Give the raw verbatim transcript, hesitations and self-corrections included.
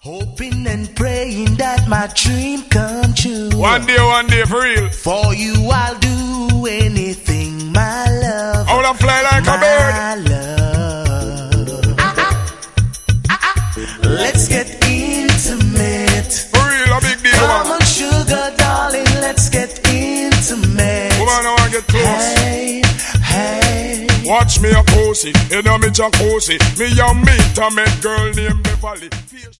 Hoping and praying that my dream come true. One day, one day, for real. For you I'll do anything, my love. I wanna fly like a bird. My love. Ah, ah, ah, ah. Let's get intimate. For real, a big deal. Come on, sugar darling, let's get intimate. Woman, I wanna get close. Hey, hey. Watch me a cozy, you know me jacuzzi. Me a meet a met girl named Beverly.